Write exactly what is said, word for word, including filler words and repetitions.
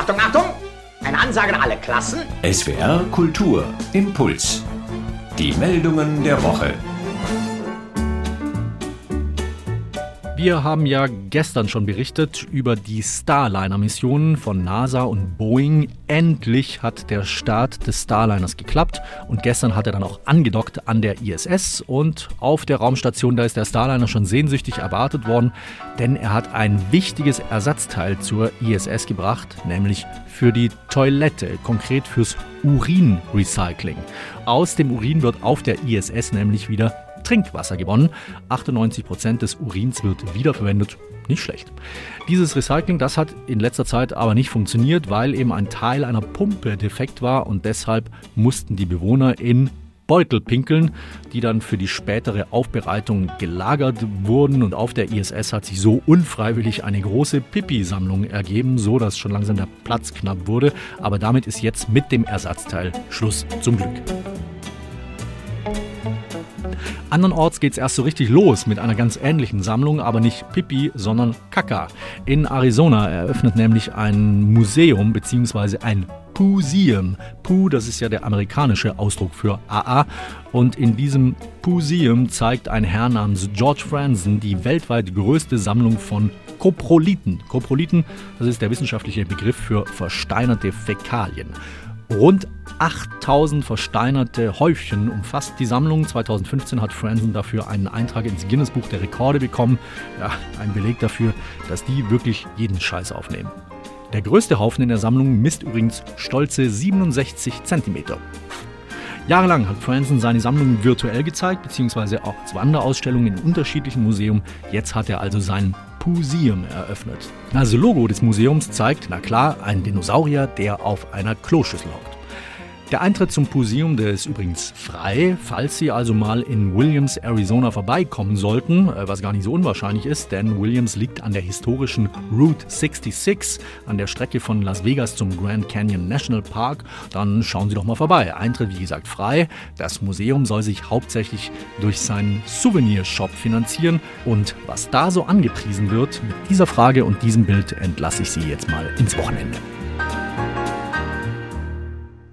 Achtung, Achtung! Eine Ansage an alle Klassen. S W R Kultur Impuls. Die Meldungen der Woche. Wir haben ja gestern schon berichtet über die Starliner-Missionen von NASA und Boeing. Endlich hat der Start des Starliners geklappt und gestern hat er dann auch angedockt an der I S S und auf der Raumstation, da ist der Starliner schon sehnsüchtig erwartet worden, denn er hat ein wichtiges Ersatzteil zur I S S gebracht, nämlich für die Toilette, konkret fürs Urinrecycling. Aus dem Urin wird auf der I S S nämlich wieder Trinkwasser gewonnen. achtundneunzig Prozent des Urins wird wiederverwendet. Nicht schlecht. Dieses Recycling, das hat in letzter Zeit aber nicht funktioniert, weil eben ein Teil einer Pumpe defekt war und deshalb mussten die Bewohner in Beutel pinkeln, die dann für die spätere Aufbereitung gelagert wurden. Und auf der I S S hat sich so unfreiwillig eine große Pipi-Sammlung ergeben, so dass schon langsam der Platz knapp wurde. Aber damit ist jetzt mit dem Ersatzteil Schluss, zum Glück. Andernorts geht es erst so richtig los mit einer ganz ähnlichen Sammlung, aber nicht Pipi, sondern Kaka. In Arizona eröffnet nämlich ein Museum bzw. ein Pooseum. Poo, das ist ja der amerikanische Ausdruck für A A. Und in diesem Pooseum zeigt ein Herr namens George Franzen die weltweit größte Sammlung von Koprolithen. Koprolithen, das ist der wissenschaftliche Begriff für versteinerte Fäkalien. Rund achttausend versteinerte Häufchen umfasst die Sammlung. zweitausendfünfzehn hat Franzen dafür einen Eintrag ins Guinness-Buch der Rekorde bekommen. Ja, ein Beleg dafür, dass die wirklich jeden Scheiß aufnehmen. Der größte Haufen in der Sammlung misst übrigens stolze siebenundsechzig Zentimeter. Jahrelang hat Franzen seine Sammlung virtuell gezeigt, beziehungsweise auch als Wanderausstellung in unterschiedlichen Museen. Jetzt hat er also sein Pooseum eröffnet. Das Logo des Museums zeigt, na klar, einen Dinosaurier, der auf einer Kloschüssel hockt. Der Eintritt zum Pooseum, der ist übrigens frei, falls Sie also mal in Williams, Arizona vorbeikommen sollten, was gar nicht so unwahrscheinlich ist, denn Williams liegt an der historischen Route sechsundsechzig, an der Strecke von Las Vegas zum Grand Canyon National Park. Dann schauen Sie doch mal vorbei. Eintritt, wie gesagt, frei. Das Museum soll sich hauptsächlich durch seinen Souvenirshop finanzieren. Und was da so angepriesen wird, mit dieser Frage und diesem Bild entlasse ich Sie jetzt mal ins Wochenende.